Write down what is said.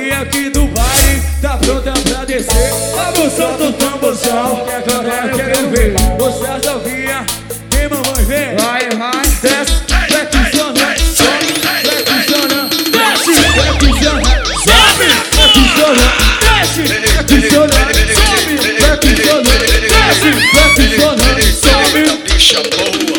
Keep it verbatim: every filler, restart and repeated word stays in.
novinha aqui do baile tá pronta pra descer. Vamos, solta o tamborzão, que agora eu quero ver. Você as novinha, quem mamãe vem? Vai, vai, desce, flexiona, sobe, flexiona, desce, flexiona, sobe, flexiona, desce, flexiona, sobe, flexiona, desce, flexiona, sobe.